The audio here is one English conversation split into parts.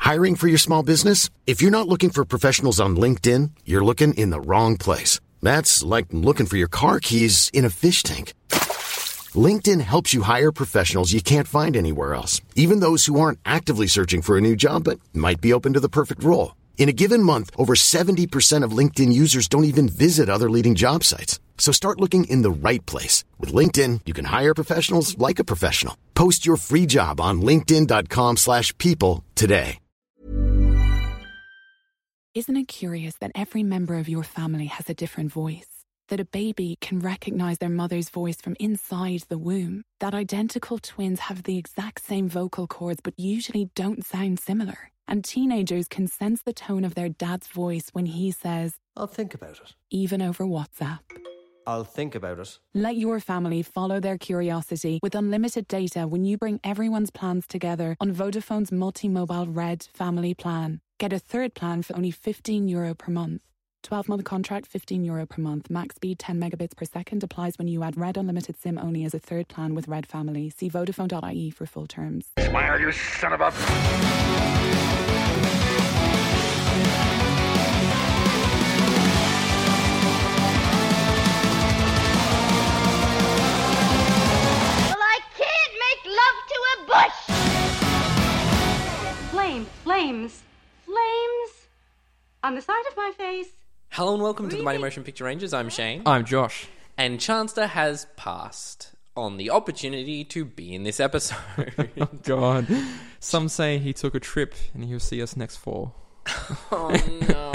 Hiring for your small business? If you're not looking for professionals on LinkedIn, you're looking in the wrong place. That's like looking for your car keys in a fish tank. LinkedIn helps you hire professionals you can't find anywhere else, even those who aren't actively searching for a new job but might be open to the perfect role. In a given month, over 70% of LinkedIn users don't even visit other leading job sites. So start looking in the right place. With LinkedIn, you can hire professionals like a professional. Post your free job on linkedin.com/people today. Isn't it curious that every member of your family has a different voice? That a baby can recognize their mother's voice from inside the womb? That identical twins have the exact same vocal cords but usually don't sound similar? And teenagers can sense the tone of their dad's voice when he says, "I'll think about it." Even over WhatsApp. "I'll think about it." Let your family follow their curiosity with unlimited data when you bring everyone's plans together on Vodafone's multi-mobile Red family plan. Get a third plan for only €15 per month. 12-month contract, €15 per month. Max speed 10 megabits per second applies when you add Red Unlimited SIM only as a third plan with Red Family. See Vodafone.ie for full terms. Smile, you son of a... Well, I can't make love to a bush! Flames. On the side of my face. Hello and welcome to the Mighty Motion Picture Rangers. I'm Shane. I'm Josh. And Chancellor has passed on the opportunity to be in this episode. God. Some say he took a trip and he'll see us next fall. Oh no.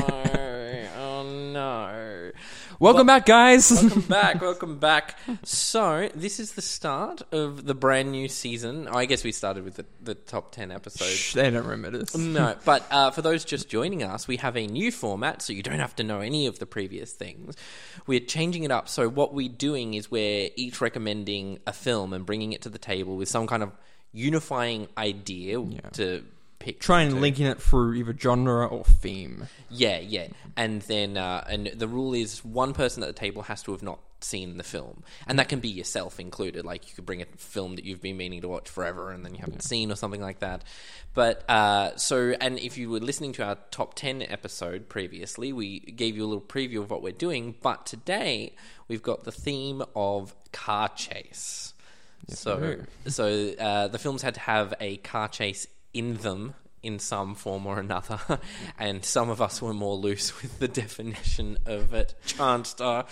Welcome back, guys. Welcome back. So, this is the start of the brand new season. I guess we started with the top 10 episodes. Shh, they don't remember this. No, but for those just joining us, we have a new format, so you don't have to know any of the previous things. We're changing it up, so what we're doing is we're each recommending a film and bringing it to the table with some kind of unifying idea to pick. Try and linking it through either genre or theme. Yeah. And then and the rule is one person at the table has to have not seen the film. And that can be yourself included. Like, you could bring a film that you've been meaning to watch forever and then you haven't seen or something like that. But, and if you were listening to our top 10 episode previously, we gave you a little preview of what we're doing. But today, we've got the theme of car chase. Yes, so the films had to have a car chase in them in some form or another, and some of us were more loose with the definition of it. Chancellor.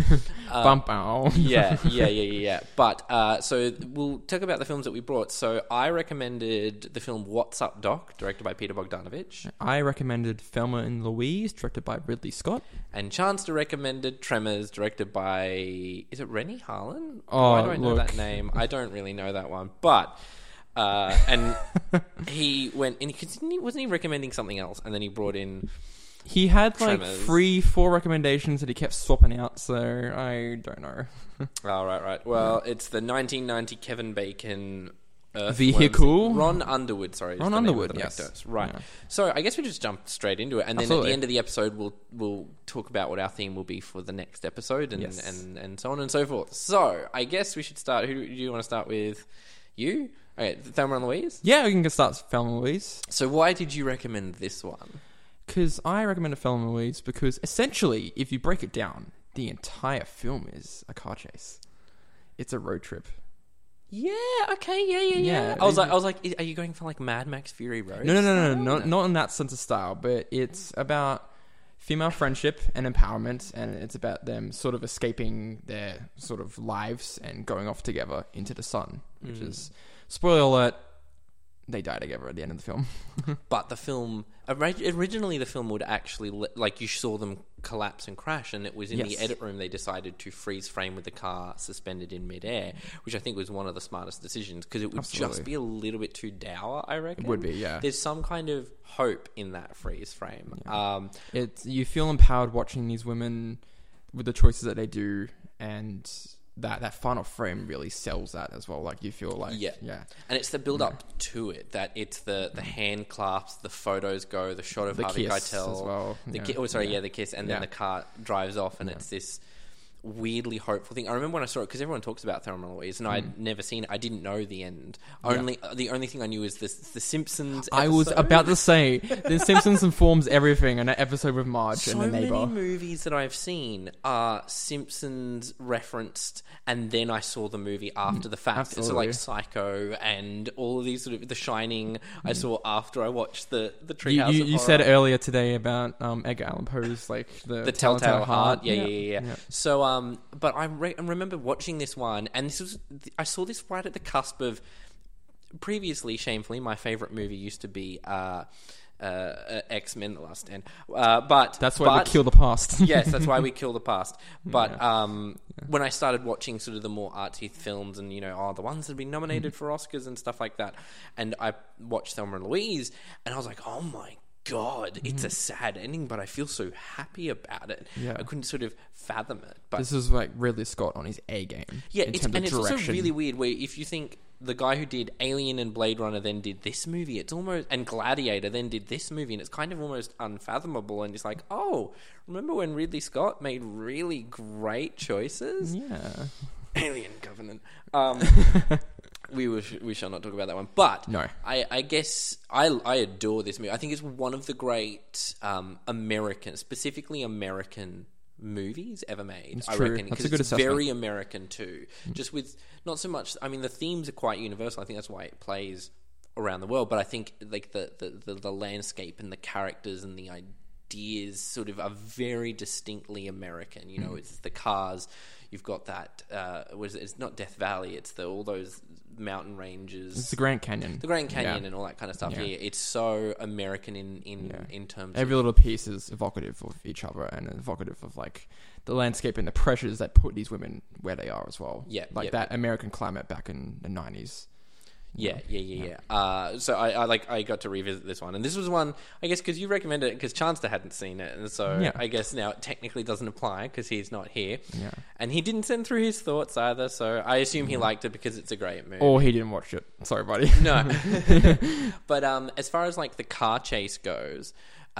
Yeah. But, so we'll talk about the films that we brought. So I recommended the film What's Up, Doc, directed by Peter Bogdanovich. I recommended Thelma and Louise, directed by Ridley Scott. And Chancellor recommended Tremors, directed by... Is it Rennie Harlan? Oh, Why do I know that name? I don't really know that one. But... and he went, and wasn't he recommending something else? And then he brought in. He had Tremors. 3-4 recommendations that he kept swapping out, so I don't know. Oh, right. Well, it's the 1990 Kevin Bacon vehicle. Ron Underwood, sorry. Ron Underwood, yes. Right. Yeah. So I guess we just jump straight into it, and then Absolutely. at the end of the episode, we'll talk about what our theme will be for the next episode, and and so on and so forth. So I guess we should start. Who do you want to start with? You? Okay, Thelma and Louise? Yeah, we can start with Thelma and Louise. So why did you recommend this one? Because I recommended Thelma and Louise because essentially, if you break it down, the entire film is a car chase. It's a road trip. Yeah, okay, yeah. I was like, are you going for like Mad Max Fury Road? No, not in that sense of style, but it's about female friendship and empowerment, and it's about them sort of escaping their sort of lives and going off together into the sun, which is... Spoiler alert, they die together at the end of the film. But the film... Originally, the film would actually... you saw them collapse and crash, and it was in the edit room they decided to freeze frame with the car suspended in midair, which I think was one of the smartest decisions, because it would just be a little bit too dour, I reckon. It would be, yeah. There's some kind of hope in that freeze frame. Yeah. You feel empowered watching these women with the choices that they do, and... That final frame really sells that as well. Like, you feel like... Yeah. And it's the build-up to it, that it's the hand clasps, the photos go, the shot of the Harvey kiss Keitel... as well. The kiss, and then the car drives off, and it's this weirdly hopeful thing. I remember when I saw it, because everyone talks about Thelma and Louise, and I'd never seen it. I didn't know the end. The only thing I knew is the Simpsons episode. I was about to say, The Simpsons informs everything in an episode with Marge and the neighbor. So many movies that I've seen are Simpsons referenced, and then I saw the movie after the fact. Absolutely. So like Psycho and all of these sort of The Shining I saw after I watched the Treehouse of You Horror. said earlier today about Edgar Allan Poe's like the Telltale Heart. Yeah. Yeah. So, but I remember watching this one, and I saw this right at the cusp of. Previously, shamefully, my favorite movie used to be X-Men: The Last Stand. But that's why we kill the past. Yes, that's why we kill the past. But when I started watching sort of the more artsy films, and the ones that have been nominated for Oscars and stuff like that, and I watched Thelma and Louise, and I was like, oh my God, it's a sad ending, but I feel so happy about it. Yeah. I couldn't sort of fathom it. But this is like Ridley Scott on his A game. Yeah, in it's terms of also direction. really weird where if you think the guy who did Alien and Blade Runner then did this movie, it's almost, and Gladiator then did this movie, and it's kind of almost unfathomable, and it's like, oh, remember when Ridley Scott made really great choices? Yeah. Alien Covenant. We shall not talk about that one. But No. I guess I adore this movie. I think it's one of the great specifically American movies ever made. It's I true. reckon, That's because a good it's assessment. very American too. Just with not so much. I mean, the themes are quite universal. I think that's why it plays around the world. But I think like the landscape and the characters and the ideas sort of are very distinctly American. It's the cars. You've got that. It's not Death Valley. It's all those mountain ranges. It's the Grand Canyon. The Grand Canyon Yeah. and all that kind of stuff. Yeah. Yeah, it's so American in terms Every of... little piece is evocative of each other and evocative of like the landscape and the pressures that put these women where they are as well. Yeah, like yeah. that American climate back in the 90s. Yeah. So I got to revisit this one, and this was one I guess because you recommended it because Chancellor hadn't seen it, and so Yeah. I guess now it technically doesn't apply because he's not here. Yeah. And he didn't send through his thoughts either, so I assume he liked it because it's a great movie. Or he didn't watch it. Sorry, buddy. No. But as far as like the car chase goes,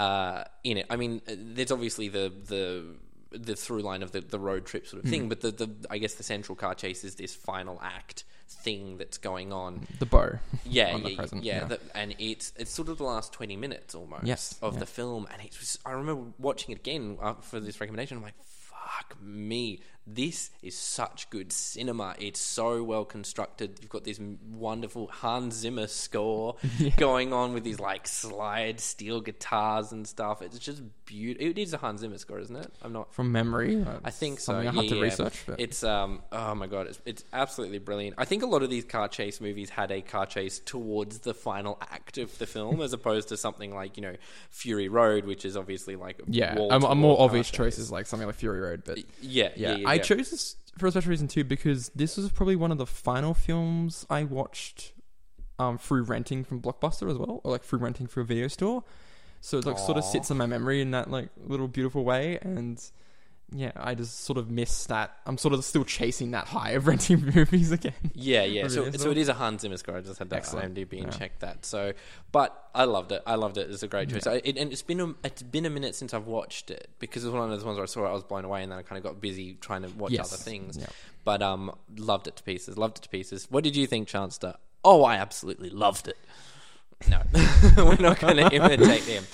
in it, I mean, there's obviously the through line of the road trip sort of thing, but the I guess the central car chase is this final act thing that's going on. The bow. Yeah, on the present, yeah. And it's sort of the last 20 minutes almost Yes, of yeah. the film, and it was. I remember watching it again for this recommendation. I'm like, fuck me, this is such good cinema. It's so well constructed. You've got this wonderful Hans Zimmer score going on with these like slide steel guitars and stuff. It's just beautiful. It is a Hans Zimmer score, isn't it? I'm not From memory. I think so. I have to research. But It's oh my god, it's absolutely brilliant. I think a lot of these car chase movies had a car chase towards the final act of the film, as opposed to something like Fury Road, which is obviously like yeah, wall-to-wall a more car obvious chase. choice is like something like Fury Road. But Yeah. I chose this for a special reason too, because this was probably one of the final films I watched through renting from Blockbuster as well, or like through renting through a video store. So it like sort of sits in my memory in that like little beautiful way, and yeah, I just sort of miss that. I'm sort of still chasing that high of renting movies again. Yeah. So Really, so it is a Hans Zimmer score. I just had that Excellent. IMDb and Yeah. checked that. So, but I loved it. It's a great choice. And it's been a minute since I've watched it, because it was one of those ones where I saw it, I was blown away, and then I kind of got busy trying to watch Yes. other things. Yeah. But loved it to pieces. What did you think, Chancellor? Oh, I absolutely loved it. No, we're not going to imitate him.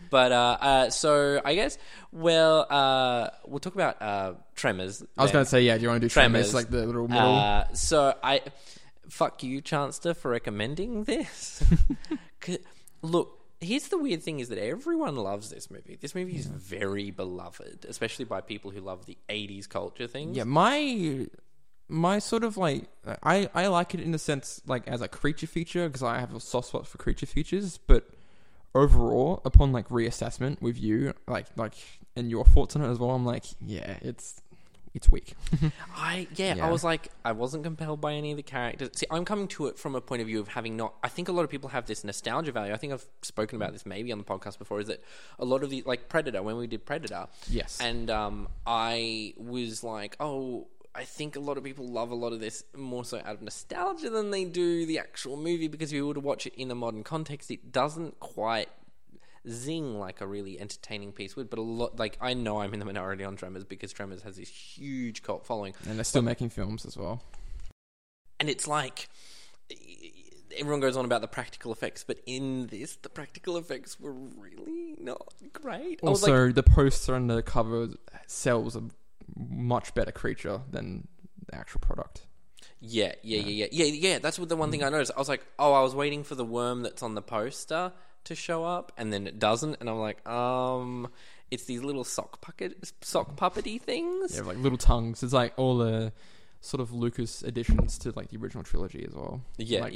But so I guess we'll talk about Tremors. I was going to say, yeah. Do you want to do Tremors, like the little middle? So fuck you, Chancellor, for recommending this. 'Cause, look, here's the weird thing: is that everyone loves this movie. This movie is very beloved, especially by people who love the '80s culture things. Yeah, my sort of like I like it in the sense like as a creature feature, because I have a soft spot for creature features, but overall, upon like reassessment with you, like and your thoughts on it as well, I'm like, yeah, it's weak. I Yeah. was like, I wasn't compelled by any of the characters. See, I'm coming to it from a point of view of having not. I think a lot of people have this nostalgia value. I think I've spoken about this maybe on the podcast before. Is that a lot of the like Predator, when we did Predator, Yes. and I was like, oh, I think a lot of people love a lot of this more so out of nostalgia than they do the actual movie, because if you were to watch it in a modern context, it doesn't quite zing like a really entertaining piece would. But a lot, like, I know I'm in the minority on Tremors because Tremors has this huge cult following, and they're still making films as well. And it's like, everyone goes on about the practical effects, but in this, the practical effects were really not great. Also, the poster and the cover sells a much better creature than the actual product. Yeah. That's what the one thing I noticed. I was like, I was waiting for the worm that's on the poster to show up, and then it doesn't, and I'm like, it's these little sock puppety things. Yeah, like little tongues. It's like all the sort of Lucas additions to like the original trilogy as well. Yeah.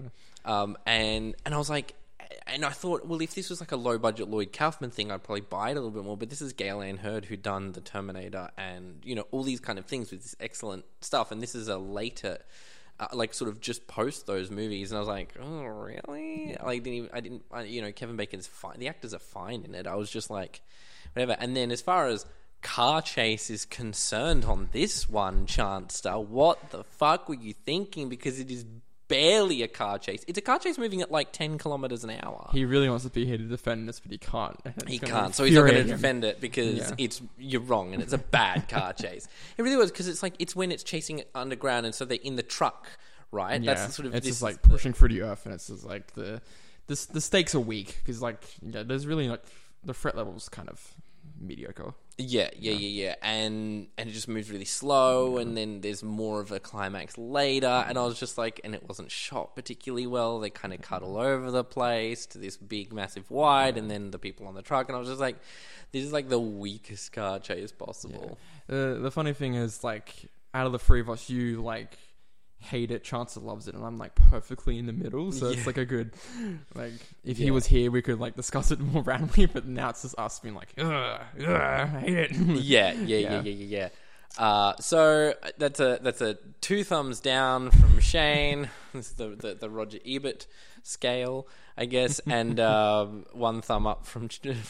And I was like, and I thought, well, if this was like a low budget Lloyd Kaufman thing, I'd probably buy it a little bit more. But this is Gale Anne Hurd, who'd done The Terminator and, you know, all these kind of things with this excellent stuff. And this is a later, like, sort of just post those movies. And I was like, oh, really? Like, you know, Kevin Bacon's fine. The actors are fine in it. I was just like, whatever. And then as far as car chase is concerned on this one, Chanster, what the fuck were you thinking? Because it is barely a car chase. It's a car chase moving at like 10 kilometers an hour. He really wants to be here to defend this, but he can't. He can't, so he's not going to defend it because you're wrong and it's a bad car chase. It really was, because it's like, it's when it's chasing it underground and so they're in the truck, right? Yeah, that's the sort of, it's just like pushing through the earth, and it's just like the stakes are weak because like there's really like the threat level's kind of mediocre. Yeah. And it just moves really slow, and then there's more of a climax later, and I was just like, and it wasn't shot particularly well. They kind of cut all over the place to this big, massive wide, and then the people on the truck, and I was just like, this is like the weakest car chase possible. Yeah. The funny thing is, like, out of the three of us, you like hate it, Chancellor loves it, and I'm like perfectly in the middle, so it's like a good, like, if he was here we could like discuss it more randomly, but now it's just us being like, I hate it. Yeah. So that's a 2 thumbs down from Shane. This is the Roger Ebert scale, I guess, and 1 thumb up from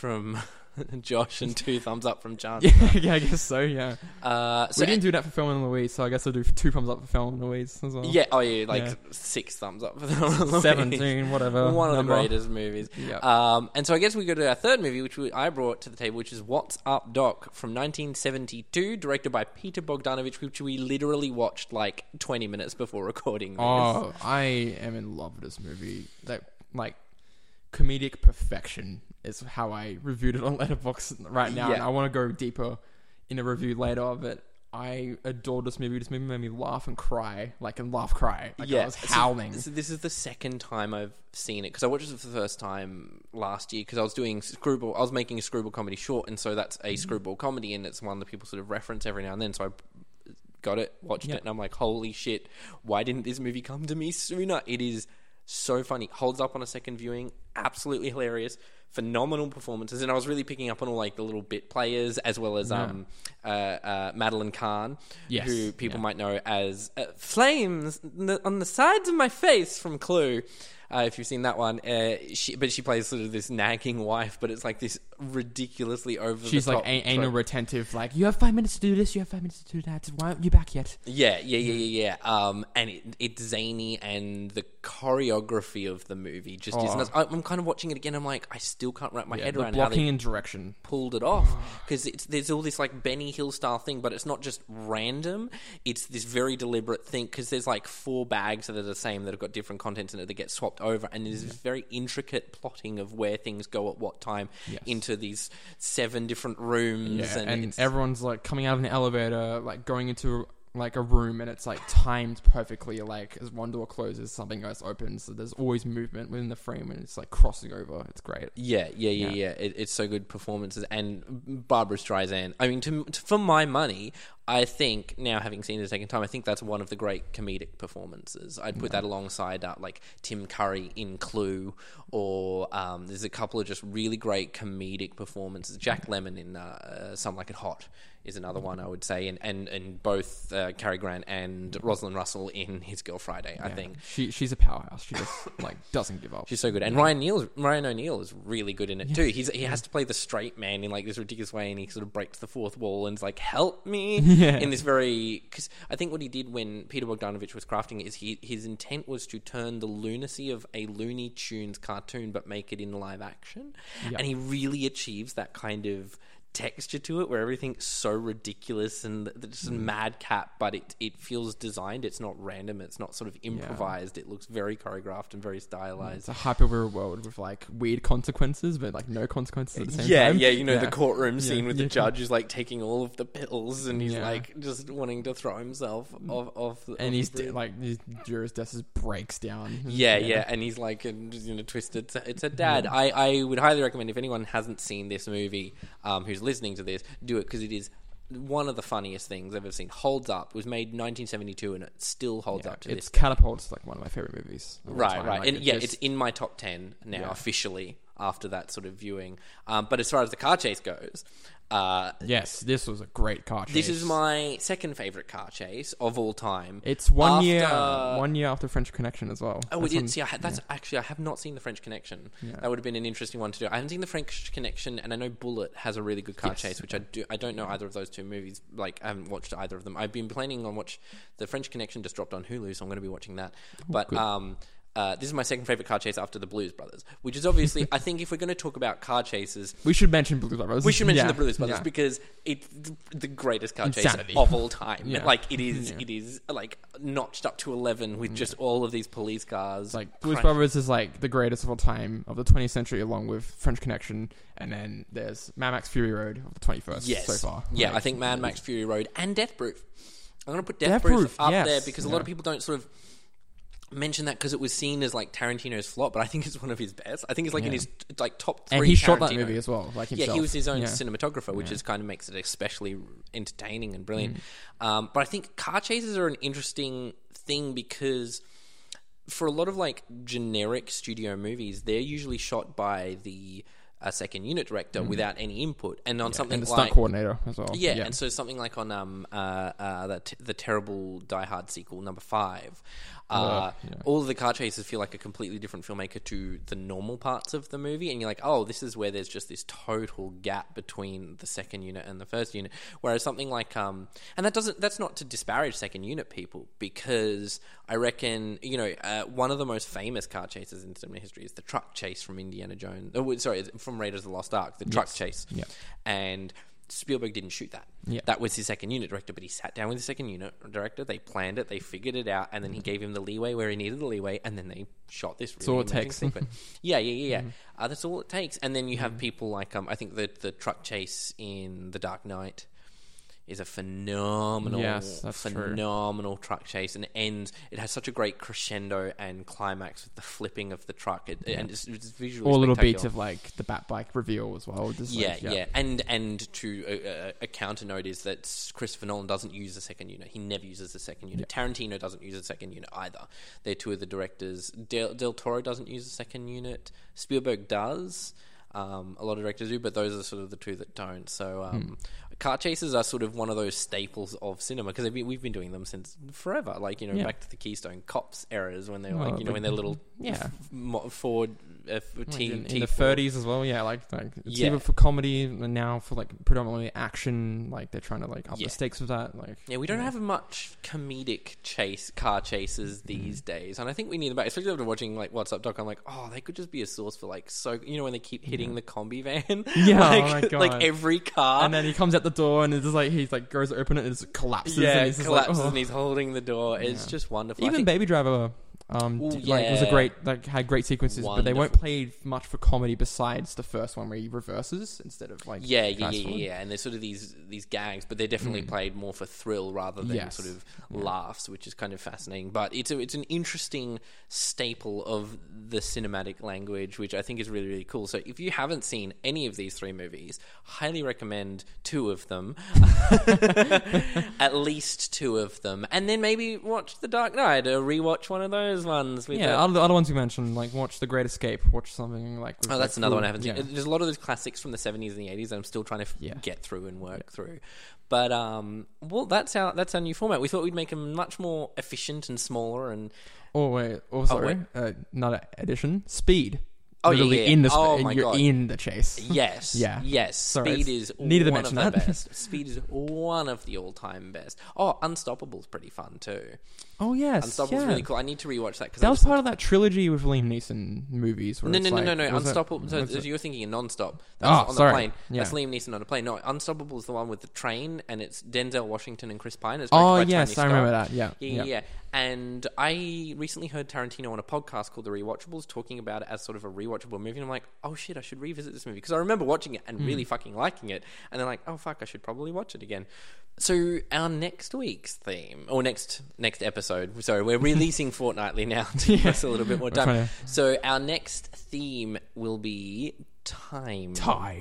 Josh and 2 thumbs up from Chance. Yeah, I guess so. Yeah. We didn't do that for Thelma and Louise, so I guess I'll do 2 thumbs up for Thelma and Louise as well. Yeah. 6 thumbs up for Thelma and Louise. 17, whatever. One of the greatest movies. Yeah. And so I guess we go to our third movie, which I brought to the table, which is What's Up, Doc, from 1972, directed by Peter Bogdanovich, which we literally watched like 20 minutes before recording this. Oh, I am in love with this movie. That, like, comedic perfection is how I reviewed it on Letterboxd right now, and I want to go deeper in a review later, but I adored this movie. This movie made me laugh and cry, like, I was howling. So this is the second time I've seen it, because I watched it for the first time last year, because I was making a screwball comedy short, and so that's a screwball comedy, and it's one that people sort of reference every now and then, so I got it, watched it, and I'm like, holy shit, why didn't this movie come to me sooner? It is so funny, holds up on a second viewing, absolutely hilarious, phenomenal performances, and I was really picking up on all like the little bit players, as well as Madeline Kahn, who people might know as Flames on the sides of my face from Clue. If you've seen that one, she plays sort of this nagging wife, but it's like this ridiculously over. She's the top. She's like anal retentive, like, you have 5 minutes to do this, you have 5 minutes to do that. Why aren't you back yet? Yeah. And it's zany, and the choreography of the movie just isn't. I'm kind of watching it again. I'm like, I still can't wrap my head around blocking how they and direction pulled it off, because there's all this like Benny Hill style thing, but it's not just random. It's this very deliberate thing, because there's like 4 bags that are the same that have got different contents in it that get swapped over, and there's this very intricate plotting of where things go at what time into these 7 different rooms, and everyone's like coming out of an elevator, like going into like a room, and it's like timed perfectly, like as one door closes something else opens, so there's always movement within the frame, and it's like crossing over. It's great. It's so good performances, and Barbra Streisand, I mean, for my money, I think, now having seen it a second time, I think that's one of the great comedic performances. I'd put that alongside like Tim Curry in Clue, or there's a couple of just really great comedic performances. Jack Lemmon in Some Like It Hot is another one, I would say, and both Cary Grant and Rosalind Russell in His Girl Friday, I think. She's a powerhouse. She just like doesn't give up. She's so good. And Ryan O'Neal is really good in it too. He has to play the straight man in like this ridiculous way, and he sort of breaks the fourth wall and is like, help me. in this very... Because I think what he did when Peter Bogdanovich was crafting it is his intent was to turn the lunacy of a Looney Tunes cartoon but make it in live action. Yep. And he really achieves that kind of texture to it where everything's so ridiculous and it's a madcap, but it feels designed. It's not random. It's not sort of improvised. It looks very choreographed and very stylized. It's a hyper real world with like weird consequences, but like no consequences at the same time. Yeah, you know, the courtroom scene with the judge who's like taking all of the pills and he's like just wanting to throw himself off the, and off the like his juror's desk just breaks down. And he's like twisted. It's a dad. I would highly recommend if anyone hasn't seen this movie, who's listening to this, do it because it is one of the funniest things I've ever seen. Holds up. It was made in 1972 and it still holds up to this. It's catapults like one of my favorite movies. Right. Like, And it's in my top 10 now officially after that sort of viewing. But as far as the car chase goes, yes, this was a great car chase. This is my second favorite car chase of all time. It's one year after French Connection as well. Oh, it is. Actually, I have not seen the French Connection. Yeah. That would have been an interesting one to do. I haven't seen the French Connection, and I know Bullet has a really good car chase, which I don't know either of those two movies. Like, I haven't watched either of them. I've been planning on watch the French Connection. Just dropped on Hulu, so I'm going to be watching that. But this is my second favorite car chase after the Blues Brothers, which is obviously, I think if we're going to talk about car chases... We should mention Blues Brothers. We should mention the Blues Brothers because it's the greatest car chase of all time. Yeah. Like, it is like notched up to 11 with just all of these police cars. Like, Blues Brothers is like the greatest of all time of the 20th century along with French Connection, and then there's Mad Max Fury Road of the 21st so far. Yeah, like, I think Mad Max Fury Road and Death Proof. I'm going to put Death Proof up there because a lot of people don't sort of mention that because it was seen as like Tarantino's flop, but I think it's one of his best. I think it's like in his like top 3. And he shot Tarantino. that movie as well, like himself. Yeah, he was his own cinematographer, which is kind of makes it especially entertaining and brilliant. But I think car chases are an interesting thing because for a lot of like generic studio movies, they're usually shot by the second unit director without any input, and on something and the like stunt coordinator as well. Yeah, and so something like on the terrible Die Hard sequel, number 5. All of the car chases feel like a completely different filmmaker to the normal parts of the movie, and you're like, oh, this is where there's just this total gap between the second unit and the first unit. Whereas something like, and that's not to disparage second unit people, because I reckon, one of the most famous car chases in cinema history is the truck chase from Indiana Jones. From Raiders of the Lost Ark, the truck chase. Yeah. And Spielberg didn't shoot that. Yeah. That was his second unit director, but he sat down with the second unit director, they planned it, they figured it out, and then he gave him the leeway where he needed the leeway, and then they shot this really amazing sequence. That's all it takes. And then you have people like, I think the truck chase in The Dark Knight is a phenomenal truck chase, and it has such a great crescendo and climax with the flipping of the truck, and it's visually all little beats of like the Bat Bike reveal as well. And to a counter note is that Christopher Nolan doesn't use the second unit. He never uses the second unit. Tarantino doesn't use the second unit either. They're two of the directors. Del Toro doesn't use the second unit. Spielberg does. A lot of directors do, but those are sort of the two that don't. So car chases are sort of one of those staples of cinema because we've been doing them since forever. Like, back to the Keystone Cops eras when they were when they're little Ford in the 30s as well. Yeah, like it's either for comedy and now for like predominantly action. Like they're trying to like up the stakes with that. Like we don't have much comedic car chases these days, and I think we need them back. Especially after watching like What's Up Doc, I'm like, oh, they could just be a source for like when they keep hitting the combi van. Yeah, like, oh my God. Like every car, and then he comes out the door and it's just like he's like goes to open it and it just collapses. Yeah, and it collapses and he's holding the door. It's just wonderful. Even Baby Driver. Was a great had great sequences, but they won't play much for comedy besides the first one where he reverses instead of like and there's sort of these gags, but they're definitely played more for thrill rather than sort of laughs, which is kind of fascinating. But it's an interesting staple of the cinematic language, which I think is really, really cool. So if you haven't seen any of these 3 movies, highly recommend 2 of them, at least 2 of them, and then maybe watch The Dark Knight or rewatch one of those ones. Other ones we mentioned, like watch The Great Escape, watch something like... that's another one I haven't seen. There's a lot of those classics from the 70s and the 80s that I'm still trying to get through and work through. But, that's our new format. We thought we'd make them much more efficient and smaller and... Another addition. Speed. Oh, literally yeah. in the Oh, and my you're God. in the chase. Yes. Yeah. Yes. Sorry, Speed it's- is needed to one of mention the that. best. Speed is one of the all-time best. Oh, Unstoppable's pretty fun too. Oh yes, Unstoppable's yeah. really cool. I need to rewatch that because That was part of that trilogy with Liam Neeson movies. Where No. it's like, was it- Unstoppable. So was it- you're thinking of Non-Stop. Oh, That's on sorry. the plane. Yeah. That's Liam Neeson on a plane. No, Unstoppable is the one with the train, and it's Denzel Washington and Chris Pine. It's Oh directed by yes, I Tony remember Scott. that. Yeah. Yeah. And I recently heard Tarantino on a podcast called The Rewatchables talking about it as sort of a rewatchable movie. And I'm like, oh shit, I should revisit this movie because I remember watching it and really fucking liking it. And then like, oh fuck, I should probably watch it again. So our next week's theme, or next episode, sorry, we're releasing fortnightly now to give us a little bit more time. trying So our next theme will be time.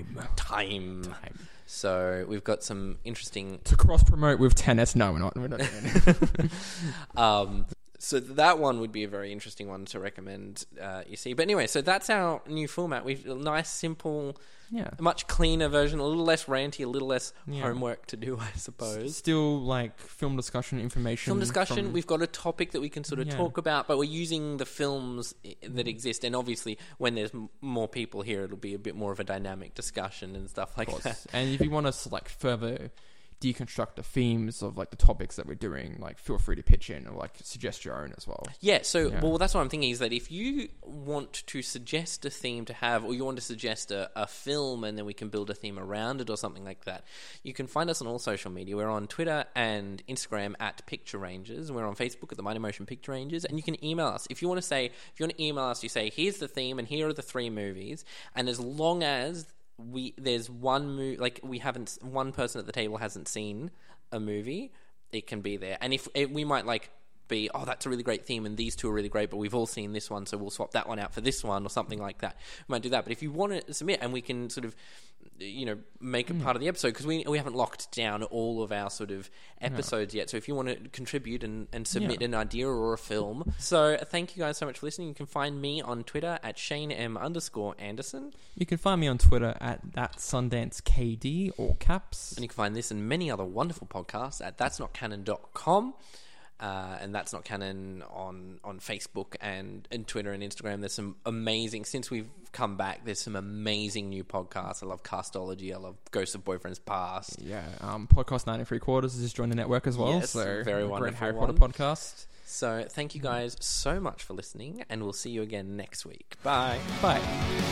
So we've got some interesting To cross promote with Tenet. No, we're not. We're not doing it. So that one would be a very interesting one to recommend, you see. But anyway, so that's our new format. We've a nice, simple, a much cleaner version, a little less ranty, a little less homework to do, I suppose. Still like film discussion information. Film discussion. from- We've got a topic that we can sort of talk about, but we're using the films that exist. And obviously, when there's more people here, it'll be a bit more of a dynamic discussion and stuff like that. And if you want us to like further deconstruct the themes of like the topics that we're doing, like feel free to pitch in or like suggest your own as well. Yeah, so, well, that's what I'm thinking is that if you want to suggest a theme to have, or you want to suggest a film and then we can build a theme around it or something like that, you can find us on all social media. We're on Twitter and Instagram at Picture Rangers. We're on Facebook at the Mighty Motion Picture Rangers. And you can email us. If you want to email us, you say, here's the theme and here are the 3 movies. And as long as there's one movie, like one person at the table hasn't seen a movie, it can be there. And if we might like be, oh, that's a really great theme and these 2 are really great, but we've all seen this one, so we'll swap that one out for this one or something like that. We might do that. But if you want to submit, and we can sort of, make it part of the episode, because we haven't locked down all of our sort of episodes yet. So if you want to contribute and submit an idea or a film. So thank you guys so much for listening. You can find me on Twitter at ShaneM_Anderson. You can find me on Twitter at ThatSundanceKD, all caps. And you can find this and many other wonderful podcasts at thatsnotcanon.com. And That's Not Canon on Facebook and Twitter and Instagram. There's some amazing, since we've come back, there's some amazing new podcasts. I love Castology. I love Ghosts of Boyfriend's Past. Yeah, Podcast 9 3/4 has just joined the network as well. Yes, so very a wonderful great Harry one. Potter podcast. So thank you guys so much for listening, and we'll see you again next week. Bye. Bye.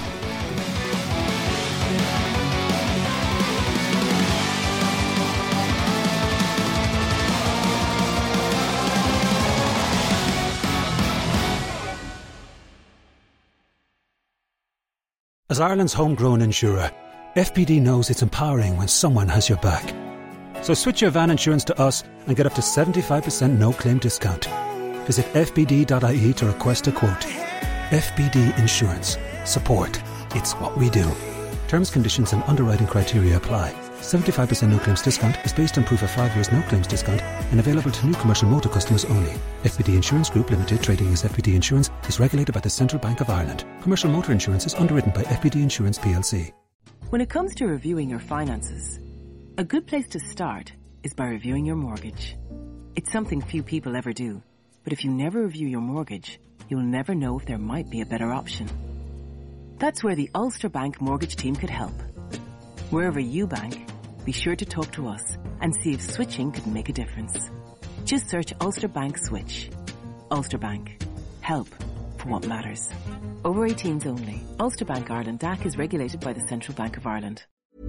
As Ireland's homegrown insurer, FPD knows it's empowering when someone has your back. So switch your van insurance to us and get up to 75% no-claim discount. Visit fpd.ie to request a quote. FPD Insurance. Support. It's what we do. Terms, conditions and underwriting criteria apply. 75% no-claims discount is based on proof of 5 years no-claims discount and available to new commercial motor customers only. FPD Insurance Group Limited, trading as FPD Insurance, is regulated by the Central Bank of Ireland. Commercial motor insurance is underwritten by FPD Insurance PLC. When it comes to reviewing your finances, a good place to start is by reviewing your mortgage. It's something few people ever do, but if you never review your mortgage, you'll never know if there might be a better option. That's where the Ulster Bank mortgage team could help. Wherever you bank, be sure to talk to us and see if switching could make a difference. Just search Ulster Bank Switch. Ulster Bank. Help for what matters. Over 18s only. Ulster Bank Ireland DAC is regulated by the Central Bank of Ireland.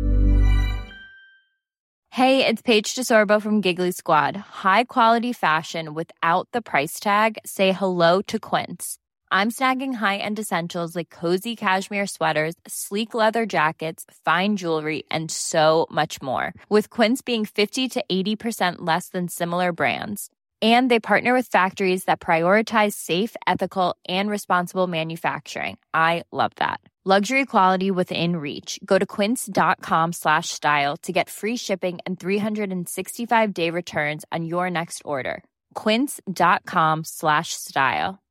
Hey, it's Paige DeSorbo from Giggly Squad. High quality fashion without the price tag. Say hello to Quince. I'm snagging high-end essentials like cozy cashmere sweaters, sleek leather jackets, fine jewelry, and so much more. With Quince being 50 to 80% less than similar brands. And they partner with factories that prioritize safe, ethical, and responsible manufacturing. I love that. Luxury quality within reach. Go to quince.com/style to get free shipping and 365-day returns on your next order. Quince.com/style.